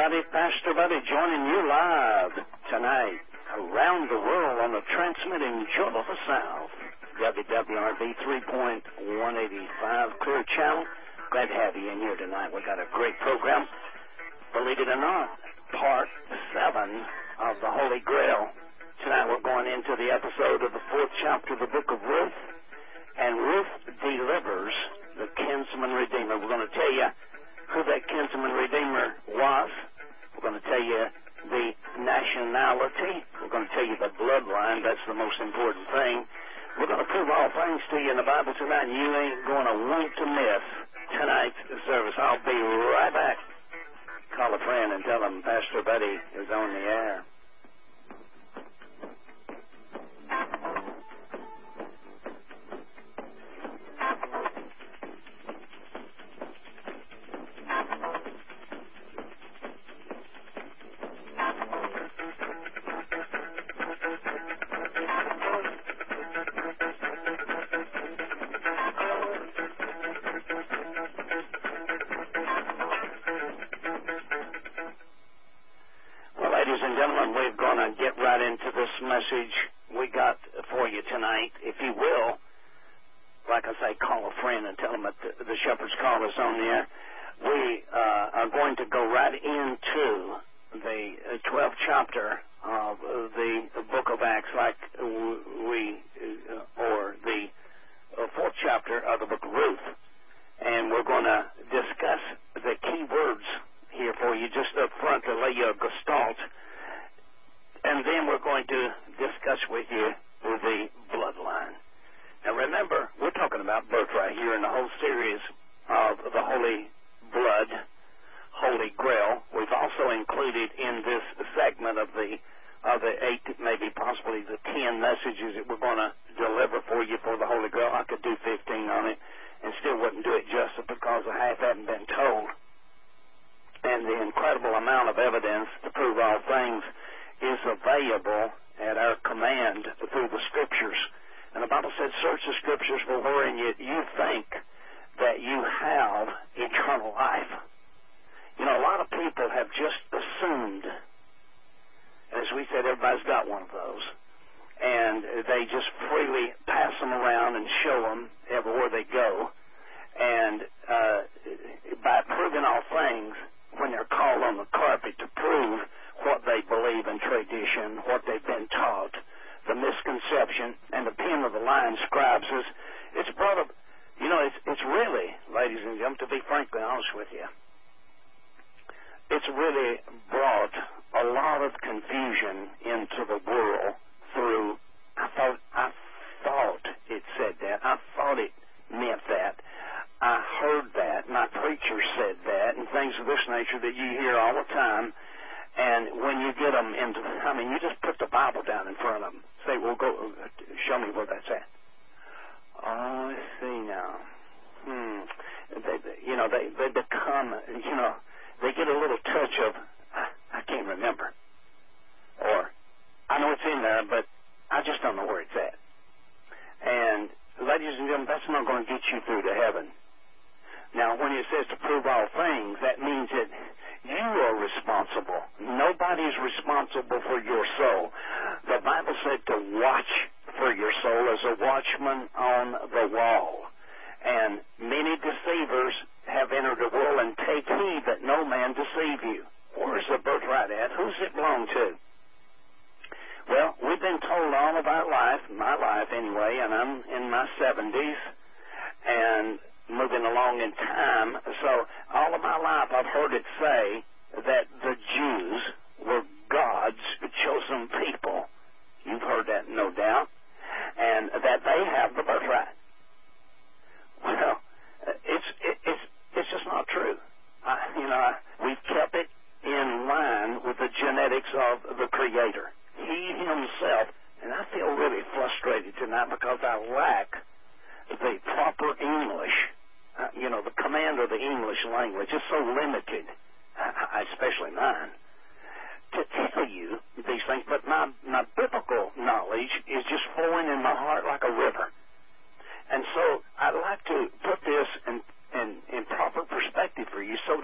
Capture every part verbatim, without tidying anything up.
everybody. Pastor Buddy joining you live tonight around the world on the transmitting Joy of the South, W W R B three point one eighty-five Clear Channel. Glad to have you in here tonight. We got a great program. Believe it or not, part seven of the Holy Grail. Tonight we're going into the episode of the fourth chapter of the book of Ruth, and Ruth delivers the kinsman redeemer. We're going to tell you who that kinsman redeemer was. We're going to tell you the nationality. We're going to tell you the bloodline. That's the most important thing. We're going to prove all things to you in the Bible tonight, and you ain't going to want to miss tonight's service. I'll be right back. Call a friend and tell them Pastor Buddy is on the air. Message we got for you tonight. If you will, like I say, call a friend and tell them that the, the Shepherd's Call is on there. We uh, are going to go right into the twelfth chapter of the book of Acts, like we, uh, or the fourth chapter of the book of Ruth. And we're going to discuss the key words here for you just up front to lay you a gestalt. And then we're going to discuss with you the bloodline. Now remember, we're talking about birthright here in the whole series of the Holy Blood, Holy Grail. We've also included in this segment of the of the eight, maybe possibly the ten messages that we're going to deliver for you for the Holy Grail. I could do fifteen on it and still wouldn't do it justice because the half hadn't been told. And the incredible amount of evidence to prove all things is available at our command through the Scriptures. And the Bible said, search the Scriptures for wherein you, you think that you have eternal life. You know, a lot of people have just assumed, as we said, everybody's got one of those, and they just freely pass them around and show them everywhere they go. And uh, by proving all things, when they're called on the carpet to prove what they believe in tradition, what they've been taught, the misconception, and the pen of the lying scribes is, it's brought up, you know, it's, it's really, ladies and gentlemen, to be frankly honest with you, it's really brought a lot of confusion into the world through, I thought, I thought it said that, I thought it meant that, I heard that, my preacher said that, and things of this nature that you hear all the time. And when you get them into, I mean, you just put the Bible down in front of them. Say, well, go, show me where that's at. Oh, I see now. Hmm. They, they, you know, they, they become, you know, they get a little touch of, I, I can't remember. Or, I know it's in there, but I just don't know where it's at. And, ladies and gentlemen, that's not going to get you through to heaven. Now, when it says to prove all things, that means that you are responsible. Nobody's responsible for your soul. The Bible said to watch for your soul as a watchman on the wall. And many deceivers have entered the world, and take heed that no man deceive you. Where's the birthright at? Who's it belong to? Well, we've been told all of our life, my life anyway, and I'm in my seventies, and moving along in time. So all of my life I've heard it say that the Jews were God's chosen people. You've heard that, no doubt. And that they have the birthright. Well, it's it, it's it's just not true. I, you know, I, we've kept it in line with the genetics of the Creator. He himself, and I feel really frustrated tonight because I lack the proper English. Uh, you know, the command of the English language is so limited, uh, especially mine, to tell you these things. But my, my biblical knowledge is just flowing in my heart like a river. And so I'd like to put this in, in, in proper perspective for you so that I can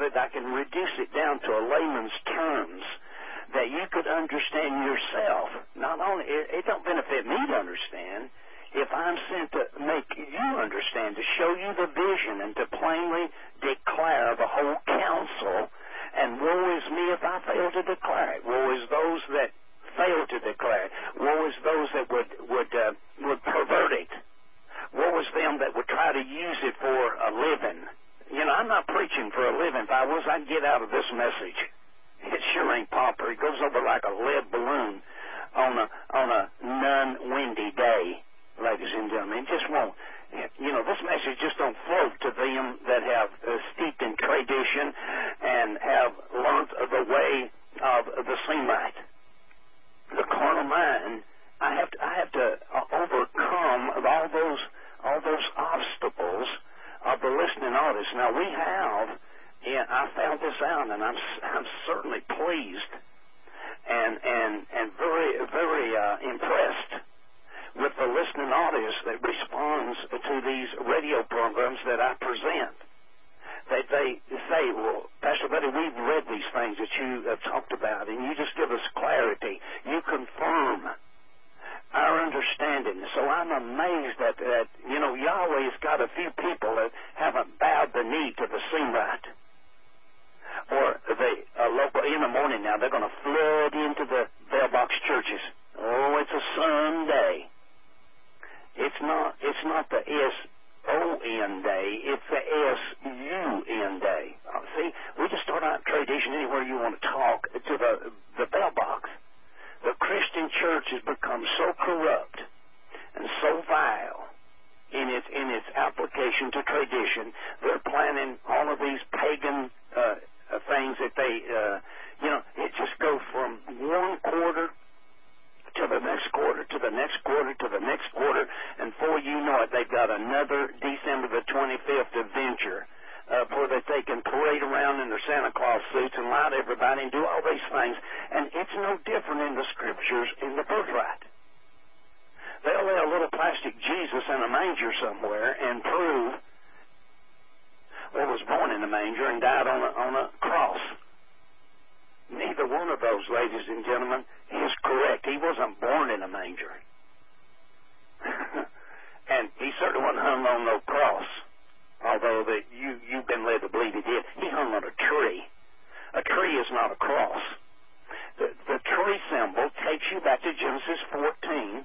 can reduce it down to a layman's terms that you could understand yourself. Not only, it, it don't benefit me to understand. If I'm sent to make you understand, to show you the vision and to plainly declare the whole counsel, and woe is me if I fail to declare it. Woe is those that fail to declare it. Woe is those that would would uh, would pervert it. Woe is them that would try to use it for a living. You know, I'm not preaching for a living. If I was, I'd get out of this message. It sure ain't popular. It goes over like a lead balloon on a on a non-windy day. Ladies and gentlemen, it just won't. You know, this message just don't float to them that have uh, steeped in tradition and have learned the way of the Semite. The carnal mind, I have to, I have to overcome all those all those obstacles of the listening audience. Now we have, and I found this out, and I'm I'm certainly pleased and and and very very uh, impressed with the listening audience that responds to these radio programs that I present. They, they say, well, Pastor Buddy, we've read these things that you have talked about, and you just give us clarity. You confirm our understanding. So I'm amazed that, that you know, Yahweh's got a few people that haven't bowed the knee to the Semite. Or the uh, local, in the morning now, they're going to flood into the bell box churches. Oh, it's a Sunday. It's not it's not the S O N day, it's the S U N day. Uh, see, we just start out tradition anywhere you want to talk to the the bell box. The Christian church has become so corrupt and so vile in its in its application to tradition. They're planning all of these pagan uh, things that they uh, you know, it just goes from one quarter to the next quarter, to the next quarter, to the next quarter, and before you know it, they've got another December the twenty-fifth adventure uh, where that they can parade around in their Santa Claus suits and lie to everybody and do all these things. And it's no different in the Scriptures in the birthright. They'll lay a little plastic Jesus in a manger somewhere and prove well, was born in a manger and died on a, on a cross. Neither one of those, ladies and gentlemen, is correct. He wasn't born in a manger. And he certainly wasn't hung on no cross, although that you, you've been led to believe he did. He hung on a tree. A tree is not a cross. The, the tree symbol takes you back to Genesis fourteen,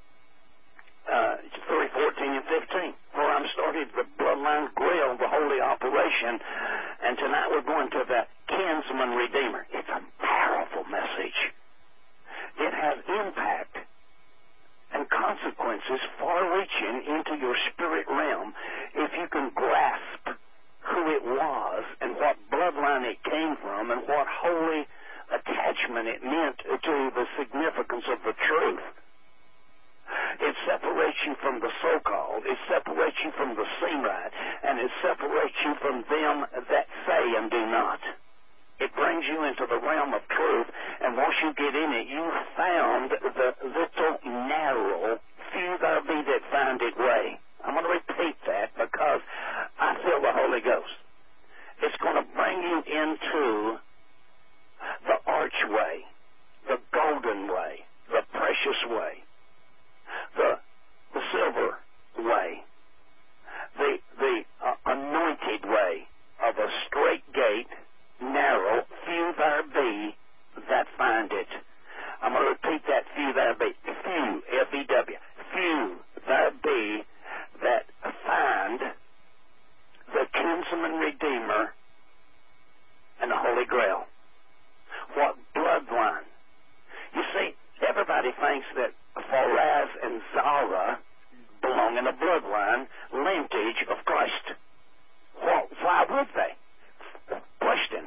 uh, three, fourteen, and fifteen, where I'm started the bloodline grail, the holy operation, and tonight we're going to the kinsman redeemer. It's a powerful message. It has impact and consequences far-reaching into your spirit realm if you can grasp who it was and what bloodline it came from and what holy attachment it meant to the significance of the truth. It separates you from the so-called. It separates you from the Semite, and it separates you from them that say and do not. It brings you into the realm of truth, and once you get in it, you found the little narrow, few there be that find it way. I'm going to repeat that because I feel the Holy Ghost. It's going to bring you into the archway, the golden way, the precious way, the, the silver way, the, the uh, anointed way of a straight gate, narrow, few there be that find it. I'm going to repeat that, few there be. Few, F E W. Few there be that find the kinsman redeemer and the Holy Grail. What bloodline? You see, everybody thinks that Pharaz and Zara belong in a bloodline lineage of Christ. Well, why would they? Question.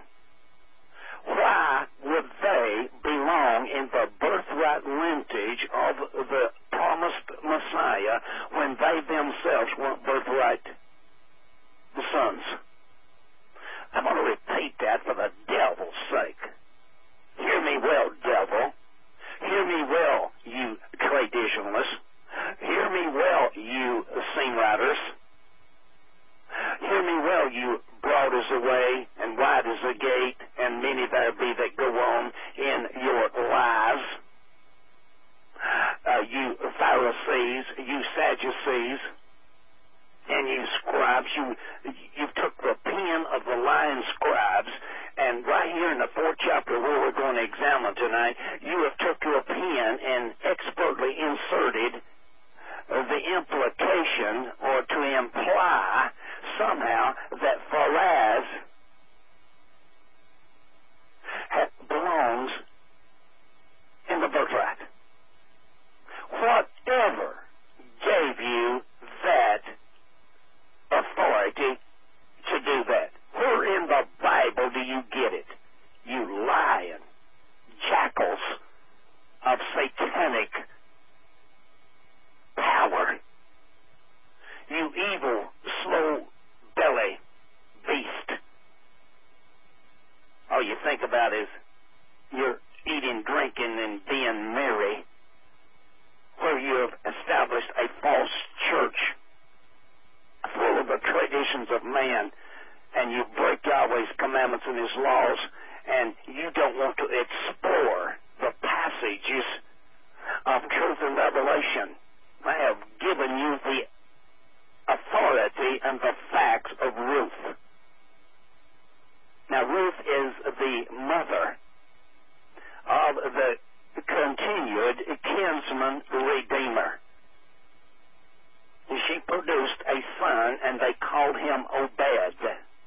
Why would they belong in the birthright lineage of the promised Messiah when they themselves weren't birthright the sons? I'm going to repeat that for the devil's sake. Hear me well, devil. Hear me well, you traditionalists. Hear me well, you scene writers. Hear me well, you broad as the way and wide as the the gate, and many there be that go on in your lives. Uh, you Pharisees, you Sadducees, and you scribes, you you took the pen of the lying scribes, and right here in the fourth chapter where we're going to examine tonight, you have took your pen and expertly inserted the implication or to imply somehow that Pharaz belongs in the birthright. Whatever gave you that authority to do that? Where in the Bible do you get it? You lying jackals of satanic power. You evil, slow-belly beast. All you think about is you're eating, drinking, and being merry, where you have established a false church full of the traditions of man, and you break Yahweh's commandments and his laws, and you don't want to explore the passages of truth and revelation. I have given you the authority and the facts of Ruth. Now, Ruth is the mother of the continued kinsman redeemer. She produced a son, and they called him Obed.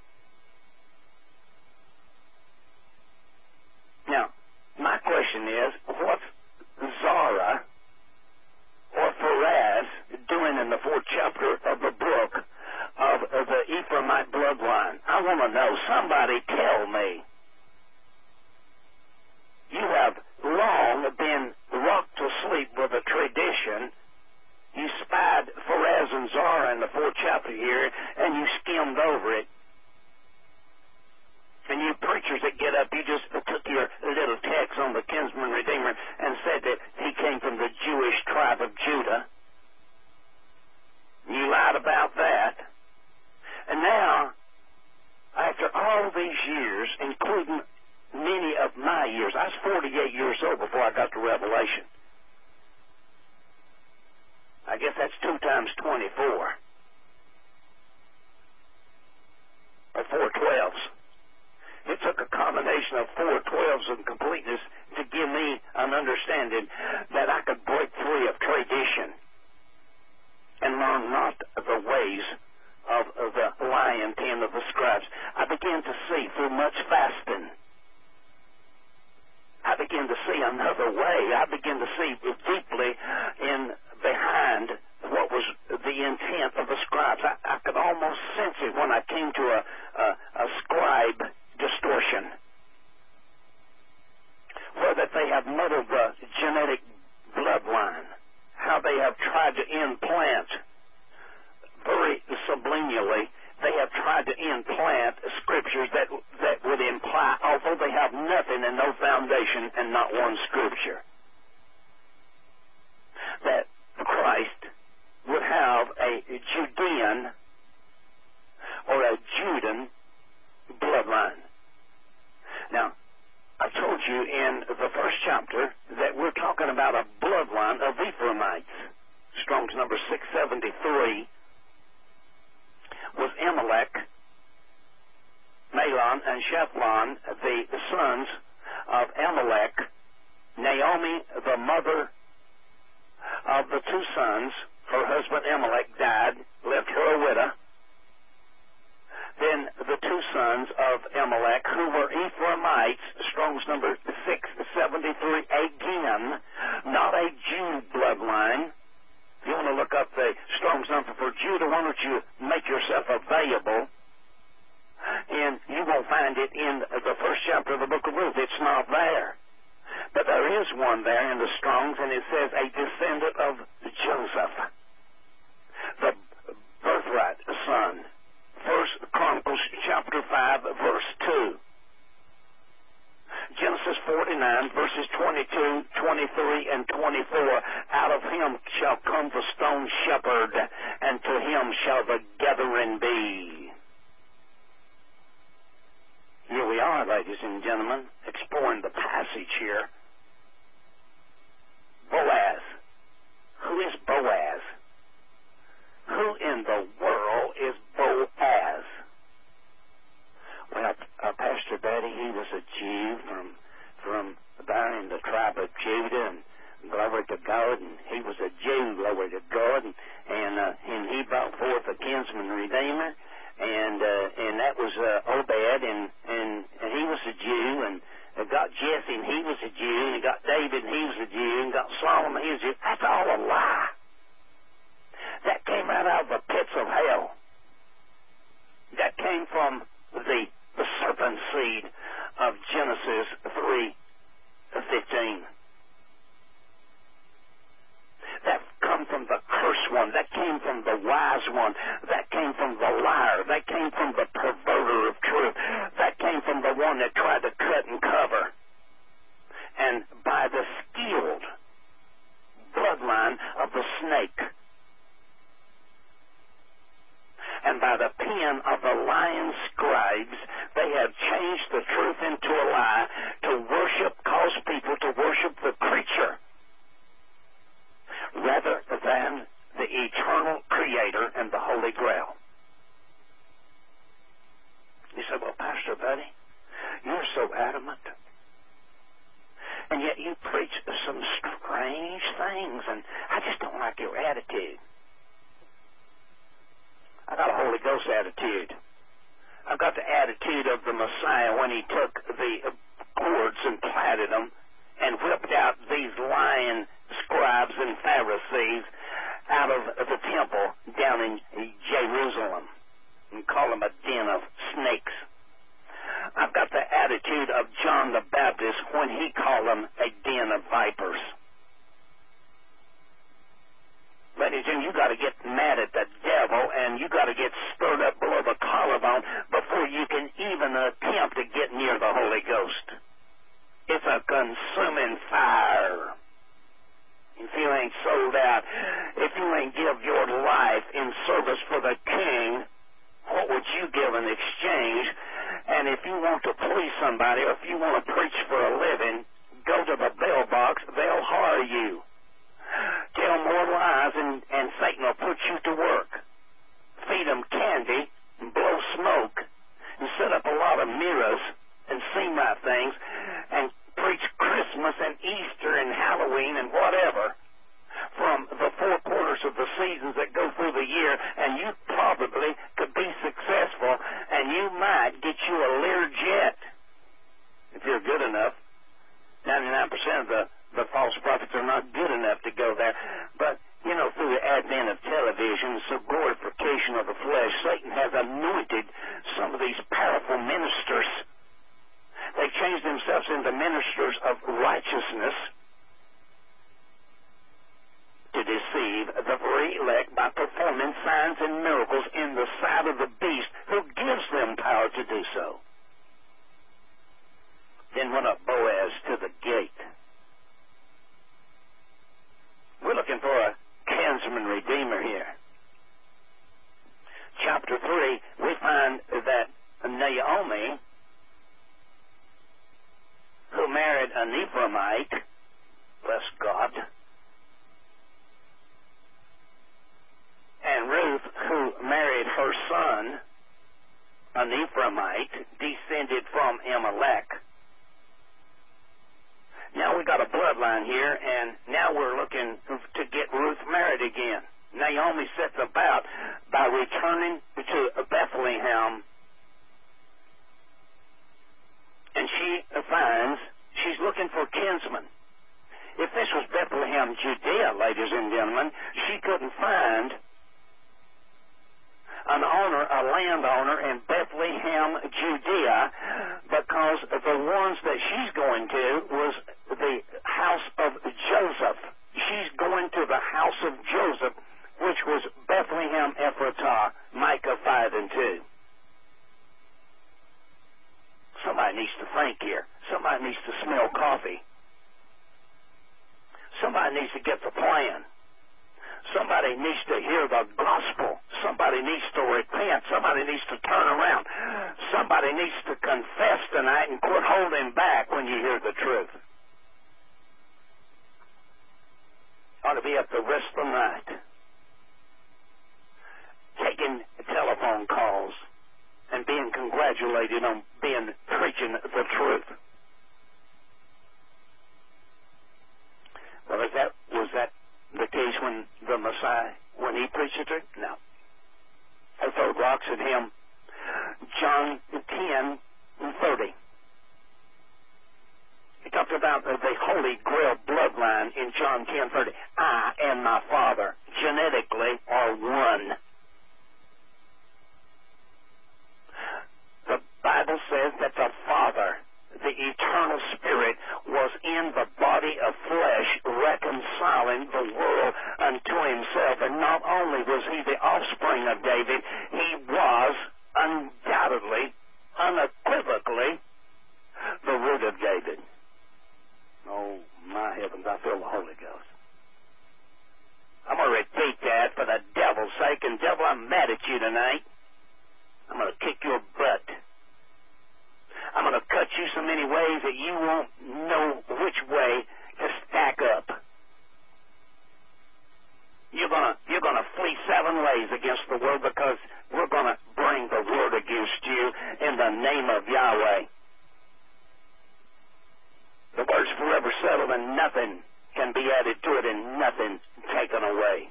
Now, my question is, what's Zara or Pharaz doing in the fourth chapter of the book of, of the Ephraimite bloodline? I want to know. Somebody tell me. You have long been rocked to sleep with a tradition. You spied Pharaz and Zara in the fourth chapter here, and you skimmed over it. And you preachers that get up, you just took your little text on the kinsman redeemer and said that he came from the Jewish tribe of Judah. You lied about that. And now, after all these years, including many of my years, I was forty-eight years old before I got to Revelation. I guess that's two times twenty-four. Or four twelves. It took a combination of four twelves and completeness to give me an understanding that I could break free of tradition and learn not the ways of, of the lying pen of the scribes. I began to see through much fasting. I began to see another way. I began to see deeply in behind what was the intent of the scribes. I, I could almost sense it when I came to a, a, a scribe distortion, where that they have muddled the genetic bloodline, how they have tried to implant very subliminally. They have tried to implant scriptures that that would imply, although they have nothing and no foundation and not one scripture, that Christ would have a Judean or a Judan bloodline. Now, I told you in the first chapter that we're talking about a bloodline of Ephraimites. Strong's number six seventy-three was Amalek, Mahlon, and Shephlon, the sons of Amalek. Naomi, the mother of the two sons, her husband Amalek died, left her a widow. Then the two sons of Amalek, who were Ephraimites, Strong's number six seventy-three, again, not a Jew bloodline. If you want to look up the Strong's number for Judah, why don't you make yourself available? And you won't find it in the first chapter of the book of Ruth. It's not there. But there is one there in the Strong's, and it says a descendant of Joseph, the birthright son. First Chronicles chapter five, verse two. Genesis forty-nine, verses twenty-two, twenty-three, and twenty-four. Out of him shall come the stone shepherd, and to him shall the gathering be. Here we are, ladies and gentlemen, exploring the passage here. Boaz. Who is Boaz? Who in the world is Boaz? Well, uh, Pastor Betty, he was a Jew from from there in the tribe of Judah, and glory to God, and he was a Jew, glory to God, and and, uh, and he brought forth a kinsman redeemer, and uh, and that was uh, Obed, and, and and he was a Jew, and uh, got Jesse, and he was a Jew, and got David, and he was a Jew, and got Solomon, he was a Jew. That's all a lie. That came right out of the pits of hell. That came from the, the serpent seed of Genesis three fifteen. That come from the cursed one. That came from the wise one. That came from the liar. That came from the perverter of truth. That came from the one that tried to cut and cover. And by the skilled bloodline of the snake, and by the pen of the lying scribes, they have changed the truth into a lie to worship, cause people to worship the creature rather than the eternal Creator and the Holy Grail. You say, well, Pastor Buddy, you're so adamant. And yet you preach some strange things, and I just don't like your attitude. I got a Holy Ghost attitude. I've got the attitude of the Messiah when he took the cords and plaited them and whipped out these lying scribes and Pharisees out of the temple down in Jerusalem and called them a den of snakes. I've got the attitude of John the Baptist when he called them a den of vipers. Ladies and gentlemen, you got to get mad at the devil, and you got to get stirred up below the collarbone before you can even attempt to get near the Holy Ghost. It's a consuming fire. If you ain't sold out, if you ain't give your life in service for the King, what would you give in exchange? And if you want to please somebody, or if you want to preach for a living, go to the bell box. They'll hire you. Tell more lies, and, and Satan will put you to work. Feed them candy, and blow smoke, and set up a lot of mirrors, and seem right things, and preach Christmas and Easter and Halloween and whatever from the four quarters of the seasons that go through the year, and you probably could be successful, and you might get you a Learjet if you're good enough. ninety-nine percent of the The false prophets are not good enough to go there. But, you know, through the advent of television, so glorification of the flesh, Satan has anointed some of these powerful ministers. They changed themselves into ministers of righteousness to deceive the very elect by performing signs and miracles in the sight of the beast who gives them power to do so. Then went up Boaz to the gate. We're looking for a kinsman redeemer here. Chapter three, we find that Naomi, who married an Ephraimite, bless God, and Ruth, who married her son, an Ephraimite, descended from Amalek. Now we got a bloodline here, and now we're looking to get Ruth married again. Naomi sets about by returning to Bethlehem, and she finds she's looking for kinsmen. If this was Bethlehem, Judea, ladies and gentlemen, she couldn't find an owner, a landowner in Bethlehem, Judea, because the ones that she's going to was the house of Joseph. She's going to the house of Joseph, which was Bethlehem Ephratah, Micah five and two. Somebody needs to think here. Somebody needs to smell coffee. Somebody needs to get the plan. Somebody needs to hear the gospel. Somebody needs to repent. Somebody needs to turn around. Somebody Somebody needs to confess tonight and quit holding back when you hear the truth. Ought to be up the rest of the night taking telephone calls and being congratulated on being preaching the truth. Well, is that, was that the case when the Messiah, when he preached the truth? No. They throw rocks at him. John ten thirty. He talked about the, the Holy Grail bloodline in John ten thirty. I and my Father genetically are one. The Bible says that the Father, the eternal Spirit, was in the body of flesh reconciling the world unto himself. And not only was he the offspring of David, he was undoubtedly, unequivocally, the root of David. Oh, my heavens, I feel the Holy Ghost. I'm going to repeat that for the devil's sake. And devil, I'm mad at you tonight. I'm going to kick your butt. I'm going to cut you so many ways that you won't know which way to stack up. You're going to you're going to flee seven ways against the world, because we're going to bring the word against you in the name of Yahweh. The word's forever settled, and nothing can be added to it and nothing taken away.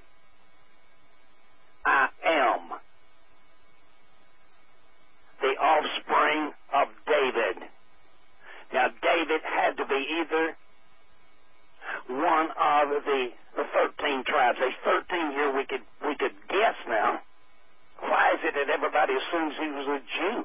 I am the offspring of David. Now, David had to be either one of the, the thirteen tribes. There's thirteen here. We could we could guess now. Why is it that everybody assumes he was a Jew?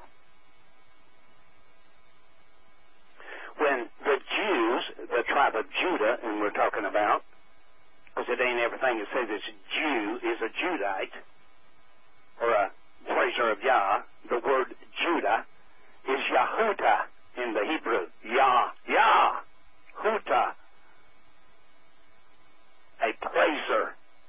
When the Jews, the tribe of Judah, and we're talking about, because it ain't everything that says it's Jew is a Judite or a praiser of Yah. The word Judah is Yahuta in the Hebrew. Yah, Yah, Huta, a praiser.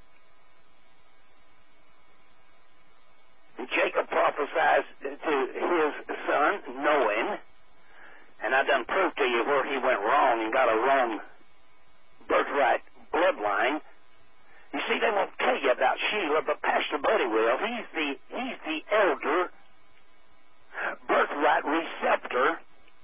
And Jacob prophesies to his son, knowing, and I done proved to you where he went wrong and got a wrong birthright bloodline. You see, they won't tell you about Sheila, but Pastor Buddy will. He's the he's the elder birthright receptor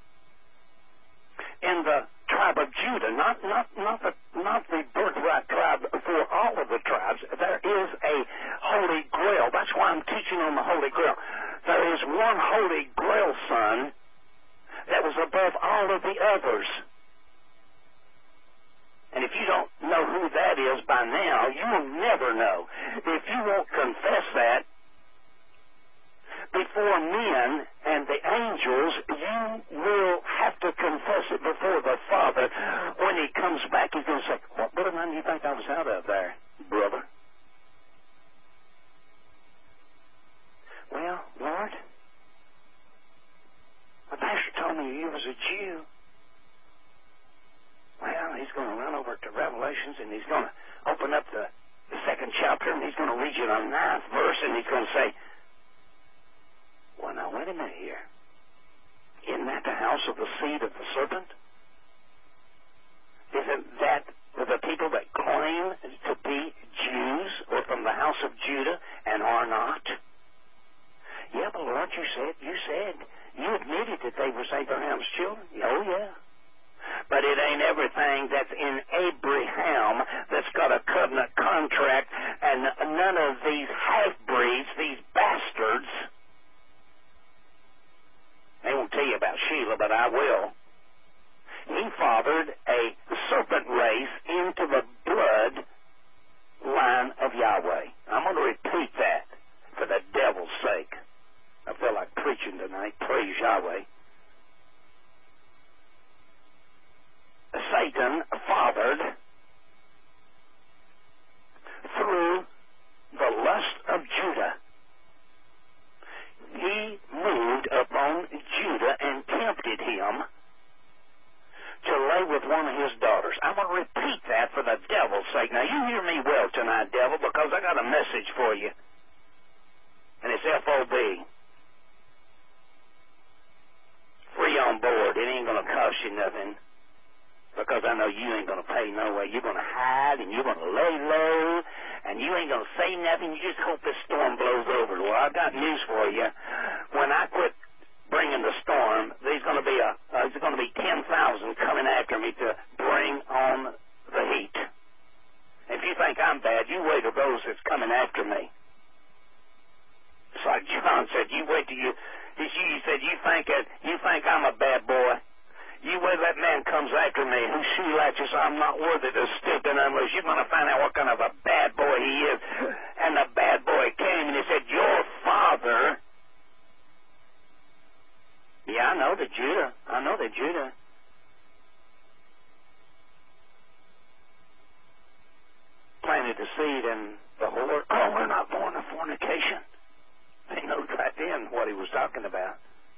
in the tribe of Judah, not not not the not the birthright tribe for all of the tribes. There is a Holy Grail. That's why I'm teaching on the Holy Grail. There is one Holy Grail son that was above all of the others. And if you don't know who that is by now, you'll never know. If you won't confess that before men and the angels, you will have to confess it before the Father. When he comes back, he's going to say, what bloodline do you think I was out of there, brother? Well, Lord, the pastor told me you was a Jew. Well, he's going to run over to Revelations, and he's going to open up the, the second chapter, and he's going to read you the ninth verse, and he's going to say, well, now, wait a minute here. Isn't that the house of the seed of the serpent? Isn't that the people that claim to be Jews or from the house of Judah and are not? Yeah, but Lord, you said, you said, you admitted that they was Abraham's children. Oh, yeah. But it ain't everything that's in Abraham that's got a covenant contract, and none of these half-breeds, these bastards, they won't tell you about Sheila, but I will. He fathered a serpent race into the blood line of Yahweh. I'm going to repeat that for the devil's sake. I feel like preaching tonight. Praise Yahweh. Satan fathered through the lust of Judah. He moved upon Judah and tempted him to lay with one of his daughters. I'm going to repeat that for the devil's sake. Now, you hear me well tonight, devil, because I got a message for you. And it's F O B. you nothing, because I know you ain't going to pay no way. You're going to hide, and you're going to lay low, and you ain't going to say nothing. You just hope this storm blows over. Well, I got news for you. When I quit bringing the storm, there's going to be a uh, there's going to be ten thousand coming after me to bring on the heat. If you think I'm bad, you wait till those that's coming after me. It's like John said, you wait till you. He said, you think it, you think I'm a bad boy. You wait till that man comes after me who shoe latches, I'm not worthy to stoop in unless you're going to find out what kind of a bad boy he is. And the bad boy came and he said, your father. Yeah, I know that Judah. I know that Judah. Planted the seed and the whore. Oh, we're not born of fornication. They know right then what he was talking about.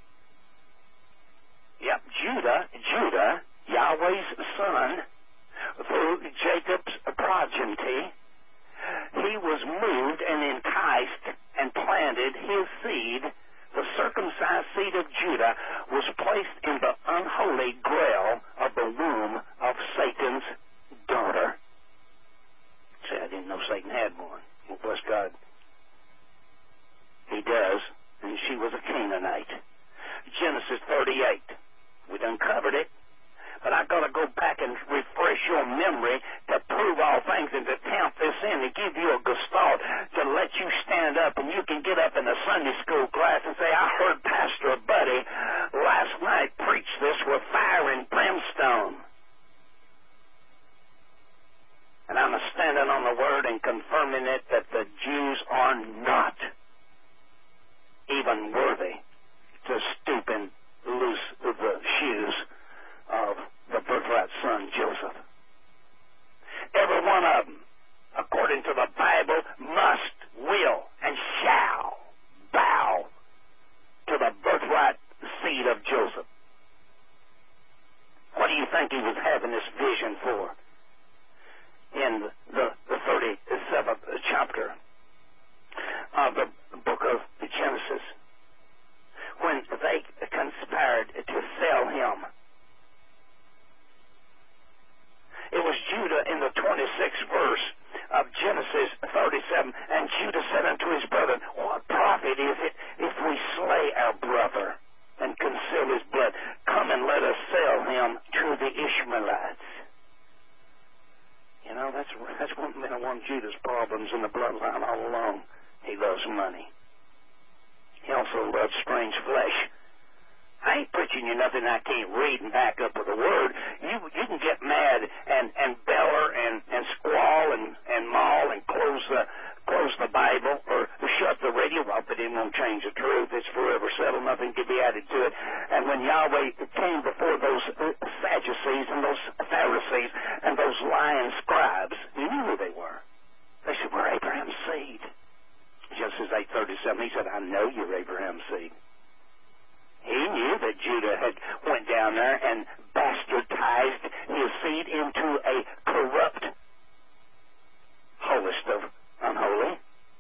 Yep, Judah, Judah, Yahweh's son, through Jacob's progeny, he was moved and enticed and planted his seed. The circumcised seed of Judah was placed in the unholy grail of the womb of Satan's daughter. See, I didn't know Satan had one. Well, bless God. He does, and she was a Canaanite. Genesis thirty-eight. We done covered it, but I've got to go back and refresh your memory to prove all things and to tamp this in and give you a gestalt to let you stand up and you can get up in the Sunday school class and say, I heard Pastor Buddy last night preach this with fire and brimstone. And I'm standing on the word and confirming it that the Jews are not even worthy to stoop and loose the shoes of the birthright son, Joseph. Every one of them, according to the Bible, must, will, and shall bow to the birthright seed of Joseph. What do you think he was having this vision for? In the, the thirty-seventh chapter of the book of Genesis, when they conspired to sell him. It was Judah in the twenty-sixth verse of Genesis thirty-seven, and Judah said unto his brethren, what profit is it if we slay our brother and conceal his blood? Come and let us sell him to the Ishmaelites. You know, that's that's one, been one of Judah's problems in the bloodline all along. He loves money. He also loves strange flesh. I ain't preaching you nothing I can't read and back up with a word. You you can get mad and, and beller and, and squall and, and maul and close the close the Bible or shut the radio off, but it won't change the truth. It's forever settled. Nothing can be added to it. And when Yahweh came before those Sadducees and those Pharisees and those lying scribes, you knew who they were. They said, we're Abraham's seed. Genesis eight thirty-seven, he said, I know you're Abraham's seed. He knew that Judah had went down there and bastardized his seed into a corrupt, holiest of unholy.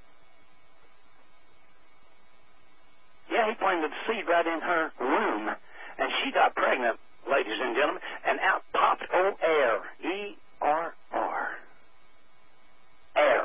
Yeah, he planted the seed right in her womb, and she got pregnant, ladies and gentlemen, and out popped old Er, E R R. Er.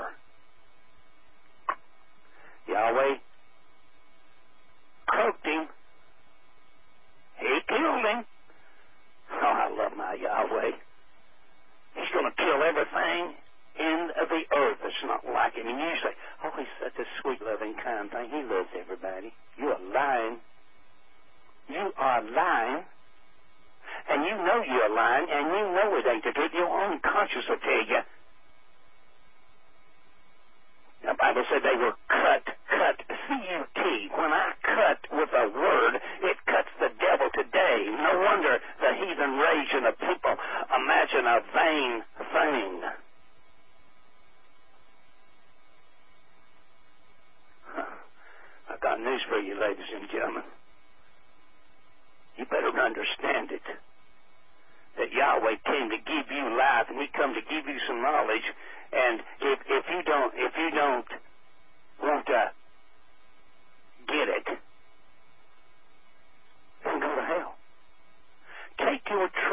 Yahweh croaked him. He killed him. Oh, I love my Yahweh. He's going to kill everything in the earth that's not like him. And you say, oh, he's such a sweet, loving, kind thing. He loves everybody. You are lying. You are lying. And you know you're lying, and you know it ain't the truth. Your own conscience will tell you. The Bible said they were cut, cut, C U T. When I cut with a word, it cuts the devil today. No wonder the heathen rage in the people imagine a vain thing. I've got news for you, ladies and gentlemen. You better understand it. That Yahweh came to give you life, and He come to give you some knowledge. And if if you don't if you don't want to get it, then go to hell. Take your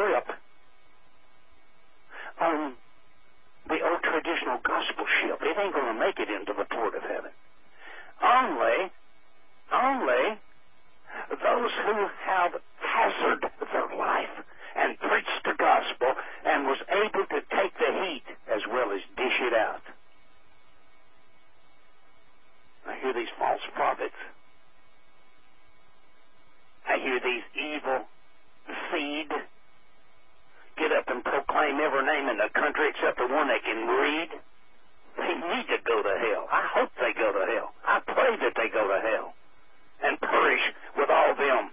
when they can read? They need to go to hell. I hope they go to hell. I pray that they go to hell and perish with all them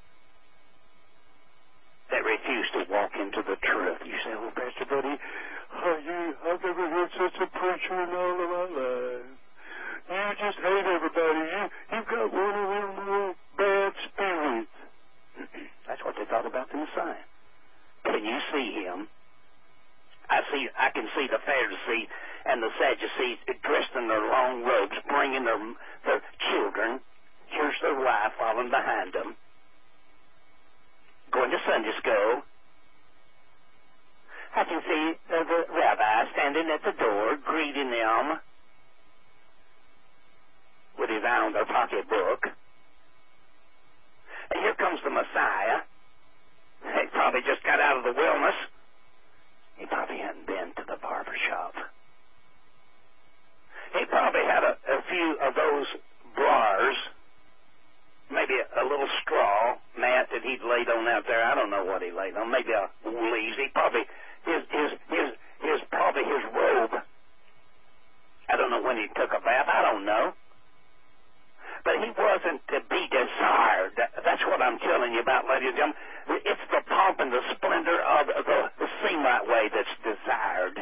that refuse to walk into the truth. You say, oh, Pastor Buddy, oh, you, I've never heard such a preacher in all of my life. You just hate everybody. You, you've got one of them little bad spirits. That's what they thought about the Messiah. Can you see him? I see. I can see the Pharisees and the Sadducees dressed in their long robes, bringing their their children. Here's their wife following behind them, going to Sunday school. I can see uh, the rabbi standing at the door, greeting them with his eye on their pocketbook. And here comes the Messiah. He probably just got out of the wilderness. He probably hadn't been to the barber shop. He probably had a, a few of those bars, maybe a, a little straw mat that he'd laid on out there. I don't know what he laid on. Maybe a leaves. He probably his his his his probably his robe. I don't know when he took a bath. I don't know. But he wasn't to be desired. That's what I'm telling you about, ladies and gentlemen. It's the pomp and the splendor of the, the Semite way that's desired.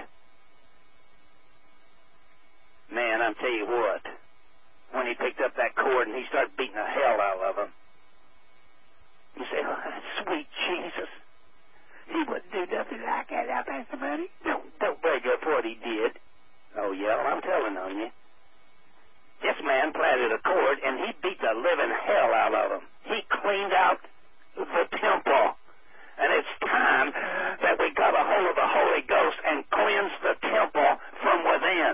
Man, I'm tell you what. When he picked up that cord and he started beating the hell out of him, you say, oh, sweet Jesus. He wouldn't do nothing like that, now, Pastor Buddy. Don't, don't break up what he did. Oh, yeah, well, I'm telling on you. This man planted a cord, and he beat the living hell out of him. He cleaned out the temple. And it's time that we got a hold of the Holy Ghost and cleanse the temple from within.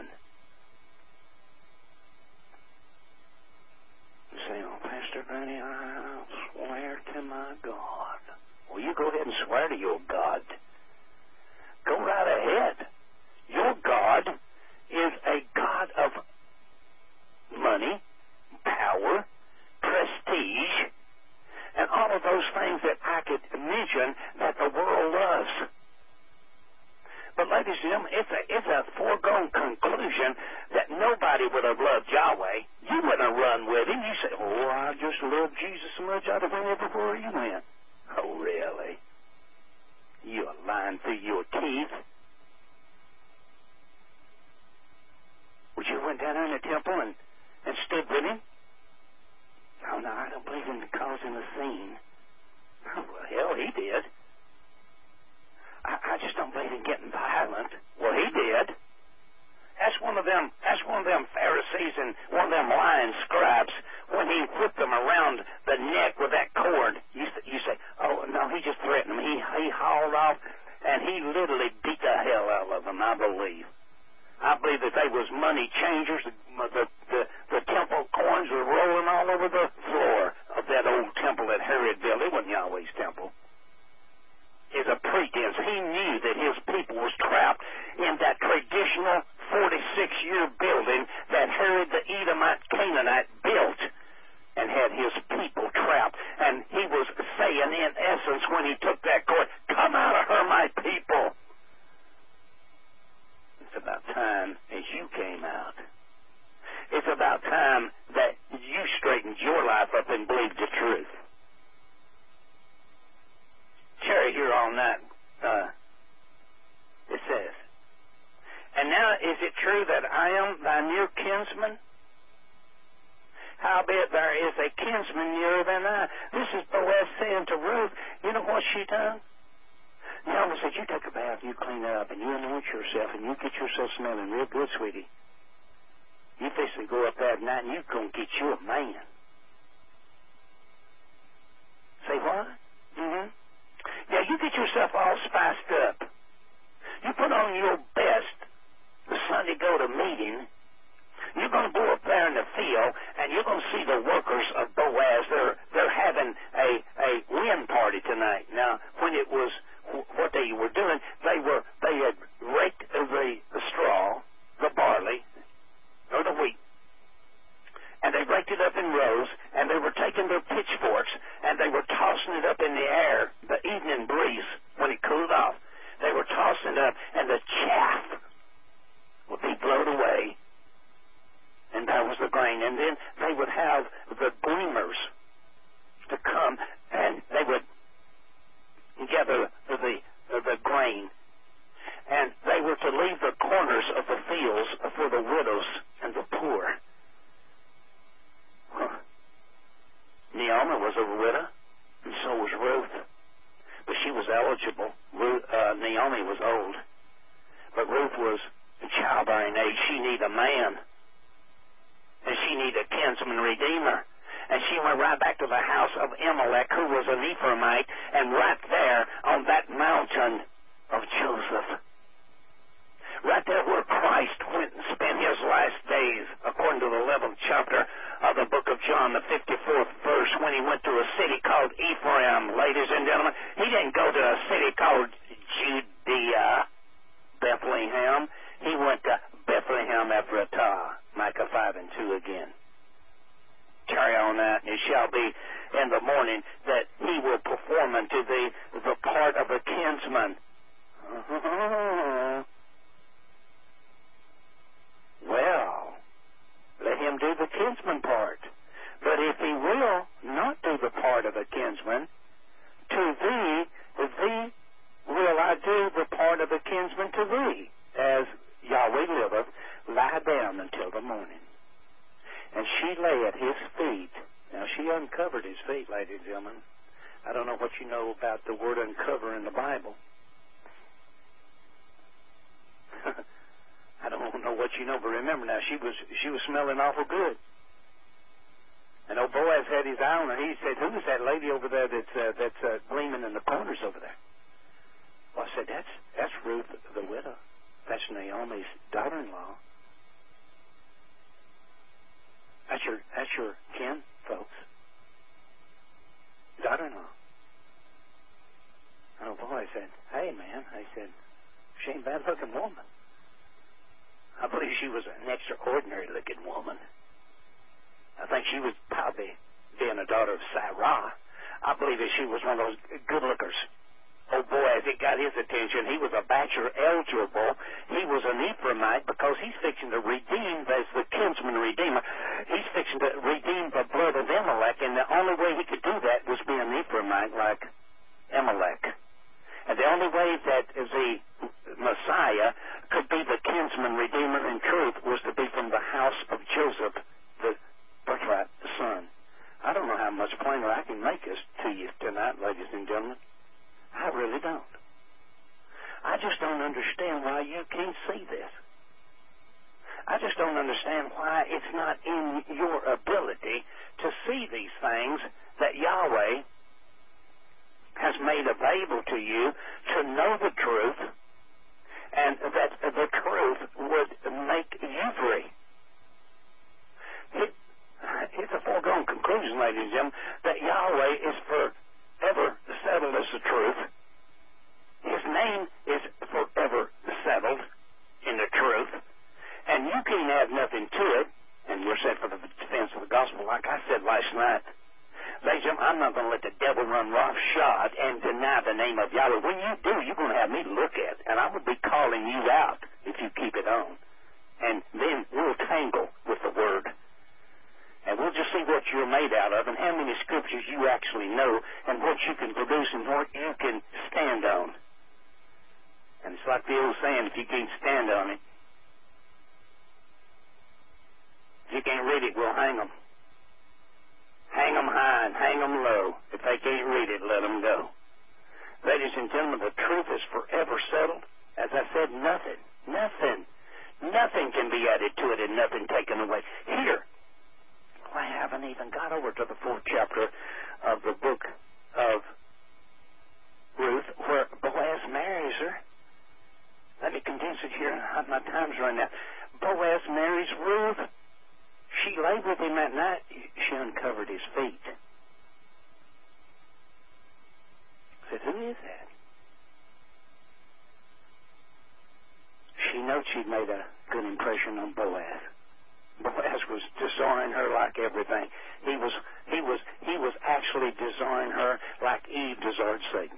You say, oh, Pastor Benny, I'll swear to my God. Well, you go ahead and swear to your God. Go right ahead. Your God is a God of money, power, prestige, and all of those things that I could mention that the world loves. But ladies and gentlemen, it's a, it's a foregone conclusion that nobody would have loved Yahweh. You wouldn't have run with him. You say, oh, I just love Jesus so much I'd have went everywhere he went. Oh, really? You're lying through your teeth. Would you went down there in the temple and and stood with him? Oh, no, I don't believe in causing a scene. Oh, well, hell, he did. I, I just don't believe in getting violent. Well, he did. That's one of them, that's one of them Pharisees and one of them lying scribes. When he whipped them around the neck with that cord, you, you say, oh, no, he just threatened them. He, he hauled off, and he literally beat the hell out of them, I believe. I believe that they was money changers. The, the, the, the temple coins were rolling all over the floor of that old temple at Herod built. It wasn't Yahweh's temple. It's a pretense. He knew that his people was trapped in that traditional forty-six year building that Herod the Edomite Canaanite built and had his people trapped. And he was saying, in essence, when he took that cord, come out of her, my people. It's about time as you came out. It's about time that you straightened your life up and believed the truth. Cherry here all night, uh, it says, and now is it true that I am thy near kinsman? Howbeit there is a kinsman nearer than I. This is Boaz saying to Ruth, you know what she done? Naomi said, you take a bath, you clean up, and you anoint yourself, and you get yourself smelling real good, sweetie. You basically go up that night, and you're going to get you a man. Say what? Mm-hmm. Yeah, you get yourself all spiced up. You put on your best the Sunday go to meeting. You're going to go up there in the field, and you're going to see the workers of Boaz. They're, they're having a, a wind party tonight. Now, when it was what they were doing, they were they had raked the, the straw, the barley, or the wheat, and they raked it up in rows, and they were taking their pitchforks, and they were tossing it up in the air, the evening breeze, when it cooled off. They were tossing it up, and the chaff the gleaners to come, and they would gather the, the, the grain. And they were to leave the corners of the fields for the widows and the poor. Huh. Naomi was a widow, and so was Ruth. But she was eligible. Ruth, uh, Naomi was old. But Ruth was in childbearing age. She needed a man. And she needed a kinsman redeemer. And she went right back to the house of Amalek, who was an Ephraimite, and right there on that mountain of Joseph, right there where Christ went and spent his last days, according to the eleventh chapter of the book of John, the fifty-fourth verse, when he went to a city called Ephraim. Ladies and gentlemen, he didn't go to a city called Judea, Bethlehem. He went to Bethlehem Ephratah, Micah five and two again. Carry on that, and it shall be in the morning that he will perform unto thee the part of a kinsman. Well, let him do the kinsman part. But if he will not do the part of a kinsman, to thee, thee will I do the part of a kinsman to thee, as Yahweh liveth, lie down until the morning. And she lay at his feet. Now, she uncovered his feet, ladies and gentlemen. I don't know what you know about the word uncover in the Bible. I don't know what you know, but remember now, she was she was smelling awful good. And old Boaz had his eye on her. He said, "Who is that lady over there that's uh, that's uh, gleaming in the corners over there?" Well, I said, "That's that's Ruth the widow. That's Naomi's daughter-in-law. That's your, that's your kin, folks. Daughter-in-law." And oh boy, I said, "Hey, man," I said, "she ain't a bad-looking woman." I believe she was an extraordinary-looking woman. I think she was probably being a daughter of Sarah. I believe that she was one of those good-lookers. Oh boy, as it got his attention, he was a bachelor eligible. He was an Ephraimite because he's fixing to redeem, as the kinsman redeemer, he's fixing to redeem the blood of Amalek, and the only way he could do that was be an Ephraimite like Amalek. And the only way that the Messiah could be the kinsman redeemer in truth was to be from the house of Joseph, the birthright son. I don't know how much plainer I can make this to you tonight, ladies and gentlemen. I really don't. I just don't understand why you can't see this. I just don't understand why it's not in your ability to see these things that Yahweh has made available to you, to know the truth, and that the truth would make you free. It, it's a foregone conclusion, ladies and gentlemen, that Yahweh is forever settled as the truth. His name is forever settled in the truth, and you can't add nothing to it, and you're set for the defense of the gospel, like I said last night. Ladies and gentlemen, I'm not going to let the devil run roughshod and deny the name of Yahweh. When you do, you're going to have me look at, and I will be calling you out if you keep it on. And then we'll tangle with the Word. And we'll just see what you're made out of and how many scriptures you actually know and what you can produce and what you can stand on. And it's like the old saying, if you can't stand on it, if you can't read it, we'll hang them. Hang them high and hang them low. If they can't read it, let them go. Ladies and gentlemen, the truth is forever settled. As I said, nothing, nothing, nothing can be added to it and nothing taken away. Here, I haven't even got over to the fourth chapter of the book of Ruth, where Boaz marries her. Let me condense it here. My time's running out. Boaz marries Ruth. She lay with him that night. She uncovered his feet. I said, "Who is that?" She knows she'd made a good impression on Boaz. Boaz was disowning her like everything. He was, he was, he was actually disowning her like Eve disowed Satan.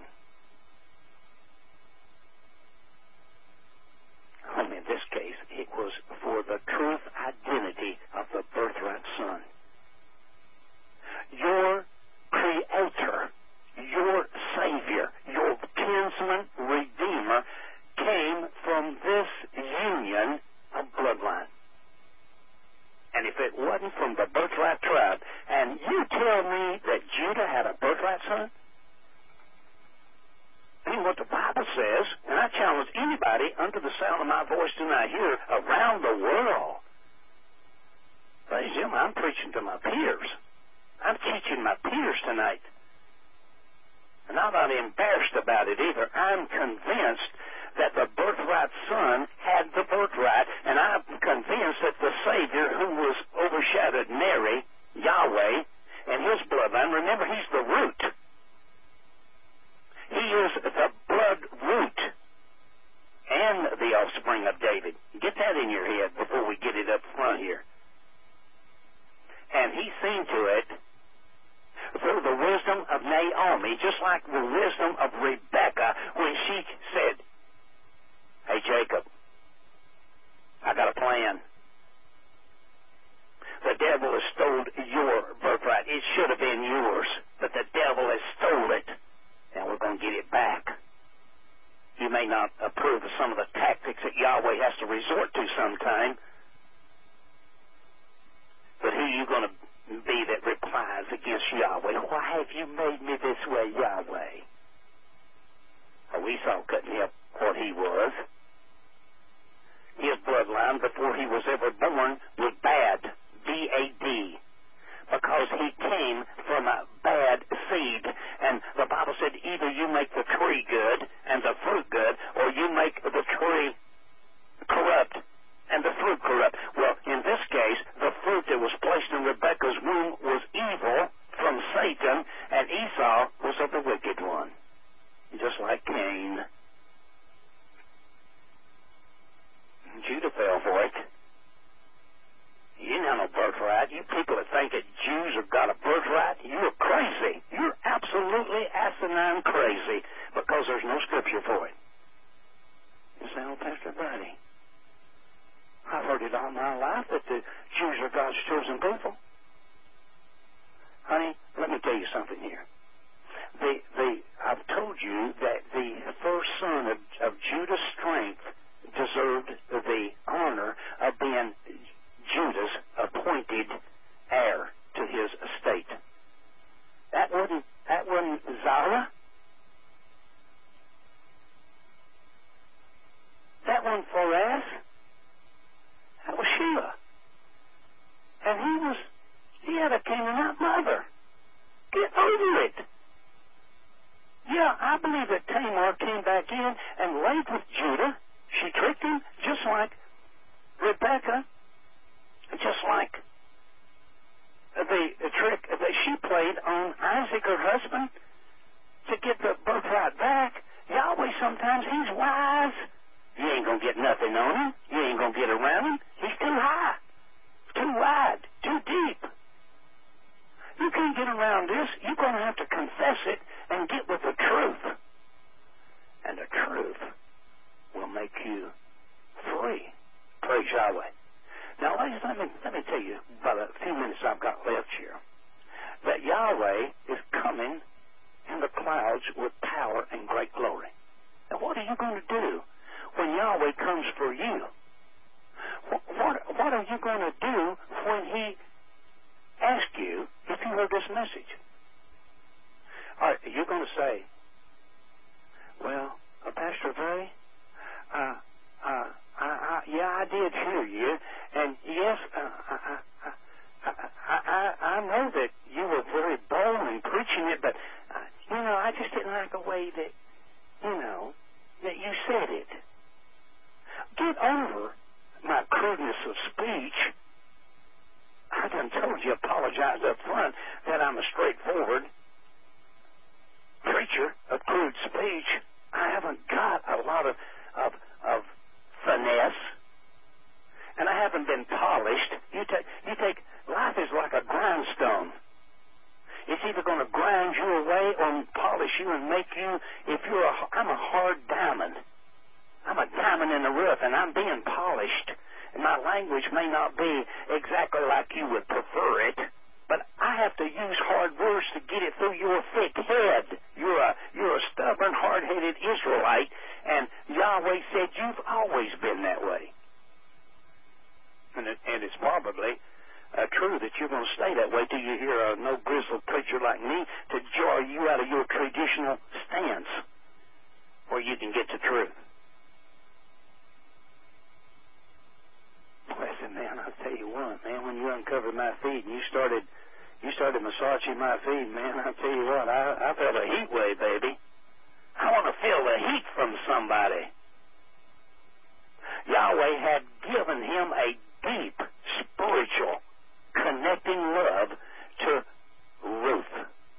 And in this case, it was for the truth identity of the birthright son. tell me that Judah had a birthright son? I mean, what the Bible says, and I challenge anybody under the sound of my voice tonight here around the world. Ladies and gentlemen, I'm preaching to my peers. I'm teaching my peers tonight. And I'm not embarrassed about it either. I'm convinced that the birthright son had the birthright, and I'm convinced that the Savior, who was overshadowed Mary, Yahweh, and his bloodline, remember, he's the root. He is the blood root and the offspring of David. Get that in your head before we get it up front here. And he seen to it through the wisdom of Naomi, just like the wisdom of Rebekah when she said, hey, Jacob, I got a plan. The devil has stole your birthright. It should have been yours, but the devil has stole it, and we're going to get it back. You may not approve of some of the tactics that Yahweh has to resort to sometime, but who are you going to be that replies against Yahweh? Why have you made me this way, Yahweh? Oh, Esau couldn't help what he was. His bloodline, before he was ever born, was bad, B A D, because he came from a bad seed. And the Bible said either you make the tree good and the fruit good, or you make the tree corrupt and the fruit corrupt. Well, in this case, the fruit that was placed in Rebekah's womb was evil from Satan, and Esau was of the wicked one, just like Cain. Judah fell for it. You didn't have no birthright. You people that think that Jews have got a birthright, you're crazy. You're absolutely asinine crazy, because there's no scripture for it. You say, oh, Pastor Bernie, I've heard it all my life that the Jews are God's chosen people. Honey, let me tell you something here. The, the, I've told you that the first son of, of Judah's strength deserved the honor of being Judah's appointed heir to his estate. That wasn't, that wasn't Zara. That wasn't Pharez. That was Sheila. And he was, he had a Canaanite mother. Get over it. Yeah, I believe that Tamar came back in and laid with Judah. She tricked him just like Rebekah, just like the, the trick that she played on Isaac, her husband, to get the birthright back. Yahweh, sometimes he's wise. You ain't going to get nothing on him. You ain't going to get around him. He's too high, too wide, too deep. You can't get around this. You're going to have to confess it and get with the truth. And the truth will make you free. Praise Yahweh. Now, ladies, let me, let me tell you, about a few minutes I've got left here, that Yahweh is coming in the clouds with power and great glory. Now, what are you going to do when Yahweh comes for you? What, what, what are you going to do when he asks you if you heard this message? Are you going to say, well, uh, Pastor Vay, uh, uh, I, I, yeah, I did hear you, and yes, uh, I, I, I, I, I know that you were very bold in preaching it, but, uh, you know, I just didn't like the way that, you know, that you said it. Get over my crudeness of speech. I done told you, apologize up front, that I'm a straightforward preacher of crude speech. I haven't got a lot of, of, of finesse, and I haven't been polished. You take, you take, life is like a grindstone. It's either going to grind you away or polish you and make you, if you're a, I'm a hard diamond. I'm a diamond in the rough, and I'm being polished. And my language may not be exactly like you would prefer it, but I have to use hard words to get it through your thick head. You're a, you're a stubborn, hard-headed Israelite, and Yahweh said you've always been that way. And, it, and it's probably uh, true that you're going to stay that way till you hear a no grizzled preacher like me to jar you out of your traditional stance where you can get the truth. Boy, I said, man, I'll tell you what, man, when you uncovered my feet and you started you started massaging my feet, man, I'll tell you what, I, I felt a heat wave, baby. I want to feel the heat from somebody. Yahweh had given him a deep spiritual connecting love to Ruth.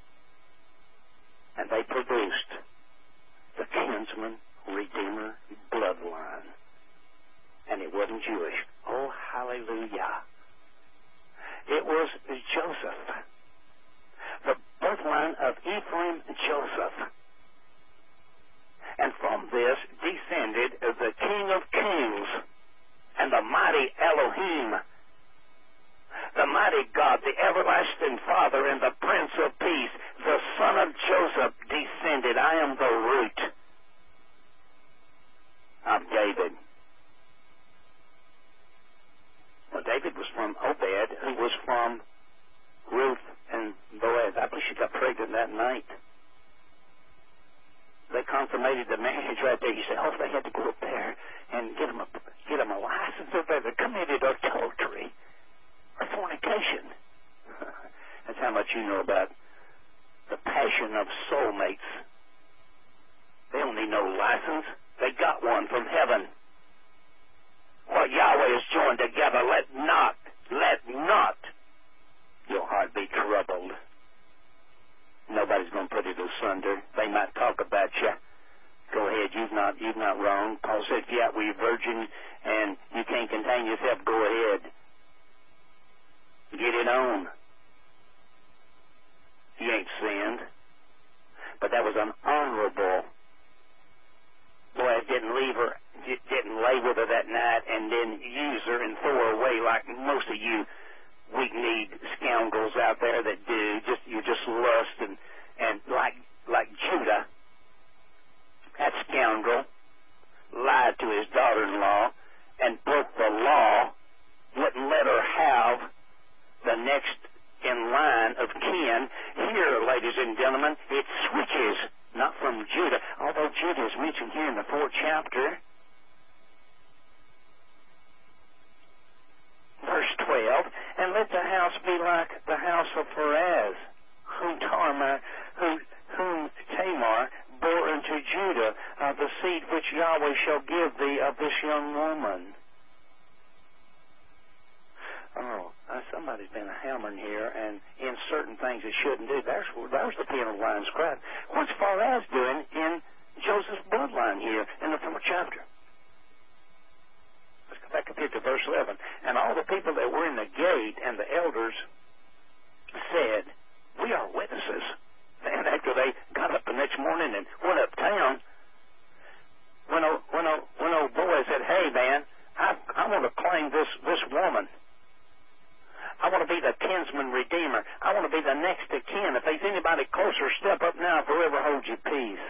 And they produced the kinsman redeemer bloodline. And it wasn't Jewish. Oh, hallelujah. It was Joseph. The bloodline of Ephraim Joseph. And from this descended the King of Kings and the mighty Elohim, the mighty God, the everlasting Father, and the Prince of Peace, the Son of Joseph descended. I am the root of David. Well, David was from Obed, who was from Ruth and Boaz. I believe she got pregnant that night. They consummated the marriage right there. You say, oh, they had to go up there and get them a, get them a license up there. They committed adultery or fornication. That's how much you know about the passion of soulmates. They don't need no license. They got one from heaven. What Yahweh has joined together, let not, let not your heart be troubled. Nobody's going to put it asunder. They might talk about you. Go ahead. You've not, you've not wrong. Paul said, if you're a virgin and you can't contain yourself, go ahead. Get it on. You ain't sinned. But that was an honorable. Boy, I didn't leave her, didn't lay with her that night and then use her and throw her away like most of you weak-kneed scoundrels out there that do. Just you just lust and and like like Judah, that scoundrel lied to his daughter-in-law and broke the law, wouldn't let her have the next in line of kin. Here, ladies and gentlemen, it switches, not from Judah, although Judah is mentioned here in the fourth chapter. Verse twelve, and let the house be like the house of Perez, whom Tamar, who, whom Tamar bore unto Judah, uh, the seed which Yahweh shall give thee of this young woman. Oh, uh, somebody's been hammering here and inserting things it shouldn't do. There's, there's the pen of lion scribe. What's Pharez doing in Joseph's bloodline here in the fourth chapter? Let's go back up here to verse eleven. And all the people that were in the gate and the elders said, we are witnesses. And after they got up the next morning and went uptown, when old, when old, when old boy said, hey, man, I, I want to claim this, this woman. I want to be the kinsman redeemer. I want to be the next of kin. If there's anybody closer, step up now, forever hold your peace.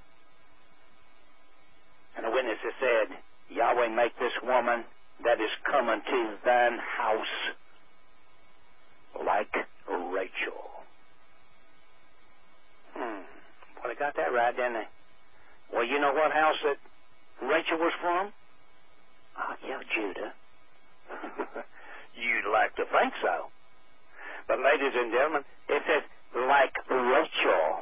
And the witnesses said, Yahweh make this woman that is coming to thine house like Rachel. Hmm. Well, they got that right, didn't they? Well, you know what house that Rachel was from? Oh, yeah, Judah. You'd like to think so. But ladies and gentlemen, it says like Rachel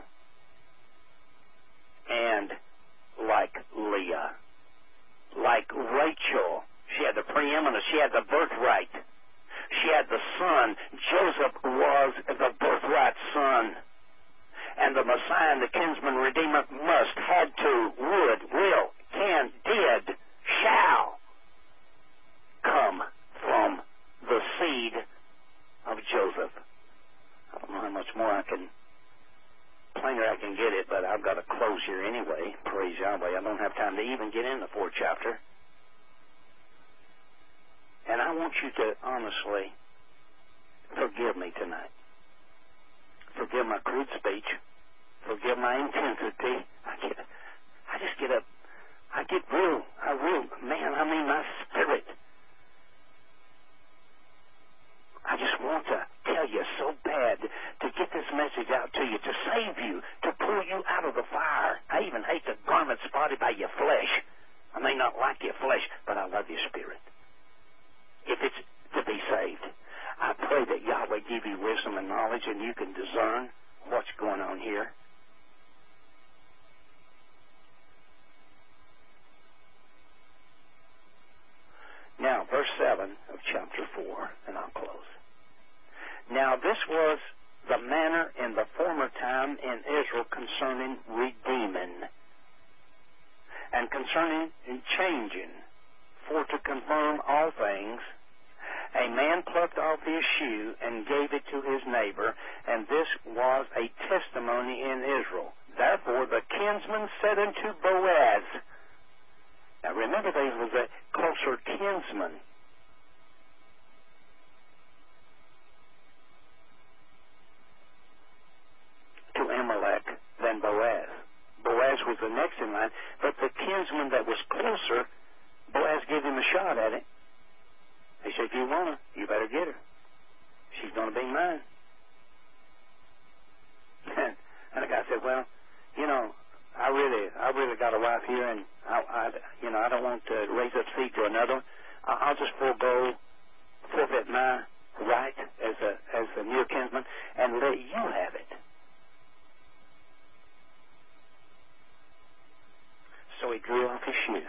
and like Leah. Like Rachel. She had the preeminence. She had the birthright. She had the son. Joseph was the birthright son. And the Messiah and the kinsman redeemer must, had to, would, will, can, did, shall come from the seed of Joseph. I don't know how much more I can, plainer I can get it, but I've got to close here anyway. Praise Yahweh. I don't have time to even get in the fourth chapter. And I want you to honestly forgive me tonight. Forgive my crude speech. Forgive my intensity. I get, I just get up. I get real, I real, man, I mean my spirit. I just want to tell you so bad to get this message out to you, to save you, to pull you out of the fire. I even hate the garment spotted by your flesh. I may not like your flesh, but I love your spirit. If it's to be saved, I pray that Yahweh give you wisdom and knowledge and you can discern what's going on here. Now, verse seven of chapter four, and I'll close. Now, this was the manner in the former time in Israel concerning redeeming and concerning changing, for to confirm all things, a man plucked off his shoe and gave it to his neighbor, and this was a testimony in Israel. Therefore the kinsman said unto Boaz, now remember, there was a closer kinsman. To Amalek than Boaz. Boaz was the next in line, but the kinsman that was closer, Boaz gave him a shot at it. He said, if you want her, you better get her. She's going to be mine. And, and the guy said, well, you know, I really, I really got a wife here, and I, I you know, I don't want to raise up seed to another. I'll just forego, forfeit my right as a as a near kinsman, and let you have it. So he drew off his shoe.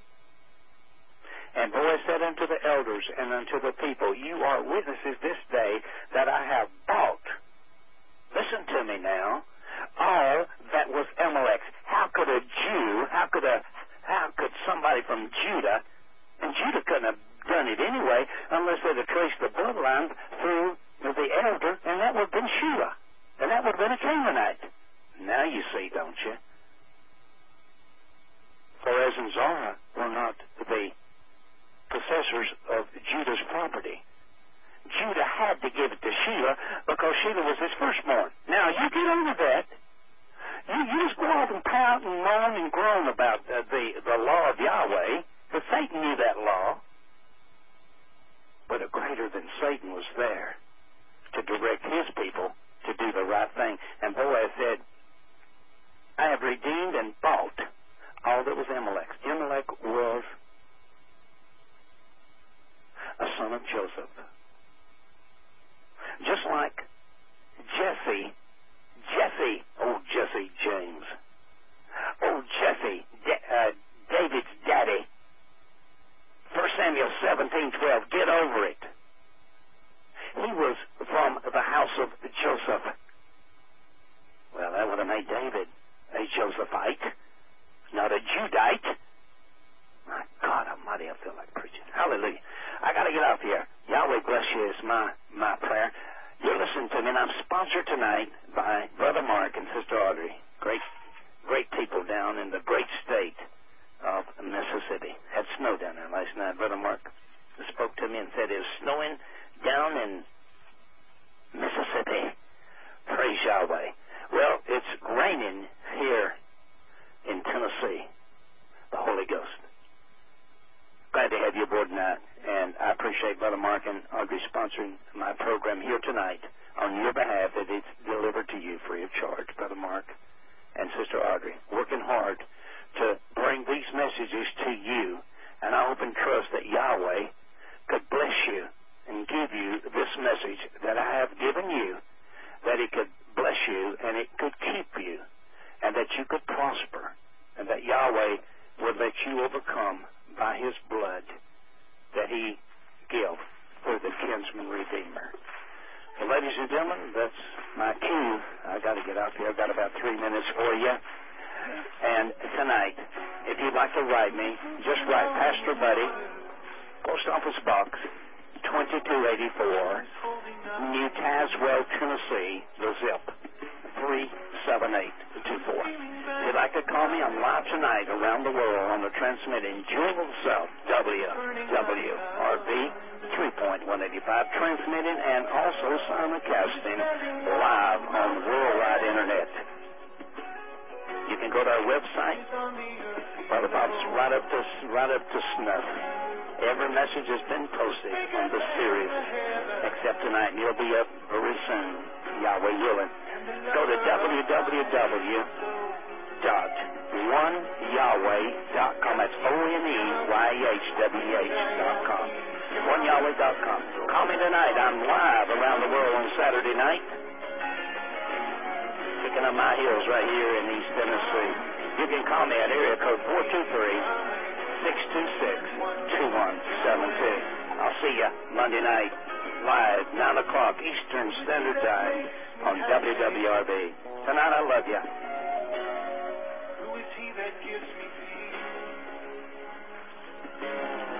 And Boaz said unto the elders and unto the people, you are witnesses this day that I have bought. Listen to me now. All that was Amalek's. How could a Jew, how could a, how could somebody from Judah, and Judah couldn't have done it anyway unless they'd have traced the bloodline through the elder, and that would have been Shua, and that would have been a Canaanite. Now you see, don't you? Perez and Zara were not the possessors of Judah's property. Judah had to give it to Sheila because Sheila was his firstborn. Now, you get over that. You, you just go off and pout and moan and groan about uh, the, the law of Yahweh, but Satan knew that law. But a greater than Satan was there to direct his people to do the right thing. And Boaz said, I have redeemed and bought all that was Amalek's. Amalek was a son of Joseph. Just like Jesse, Jesse, oh Jesse James, oh Jesse, da- uh, David's daddy. First Samuel seventeen twelve, get over it. He was from the house of Joseph. Well, that would have made David a Josephite, not a Judite. My God Almighty, I feel like preaching. Hallelujah. I got to get out here. Yahweh bless you is my, my prayer. You're listening to me, and I'm sponsored tonight by Brother Mark and Sister Audrey. Great, great people down in the great state of Mississippi. Had snow down there last night. Brother Mark spoke to me and said it was snowing down in Mississippi. Praise Yahweh. Well, it's raining here in Tennessee. The Holy Ghost. Glad to have you aboard tonight, and I appreciate Brother Mark and Audrey sponsoring my program here tonight on your behalf, that it's delivered to you free of charge. Brother Mark and Sister Audrey, working hard to bring these messages to you, and I hope and trust that Yahweh could bless you and give you this message that I have given you, that it could bless you and it could keep you, and that you could prosper, and that Yahweh would let you overcome by his blood that he gave for the kinsman redeemer. Well, ladies and gentlemen, that's my cue. I got to get out here. I've got about three minutes for you. And tonight, if you'd like to write me, just write Pastor Buddy, Post Office Box twenty-two eighty-four, New Tazewell, Tennessee, the zip three seven eight two four. If you'd like to call me, I'm live tonight around the world on the transmitting Jewel of the South, W W R B three point one eight five, transmitting and also simulcasting live on the worldwide internet. You can go to our website. Brother Bob's right up to right up to snuff. Every message has been posted on this series, except step tonight, and you'll be up very soon, Yahweh willing. Go to w w w dot one yahweh dot com. That's O N E Y H W H dot com. one yahweh dot com. Call me tonight. I'm live around the world on Saturday night. Picking up my heels right here in East Tennessee. You can call me at area code four two three, six two six, two one seven two. I'll see you Monday night, live, nine o'clock Eastern Standard Time on W W R B. Tonight, I love you. Who is he that gives me peace?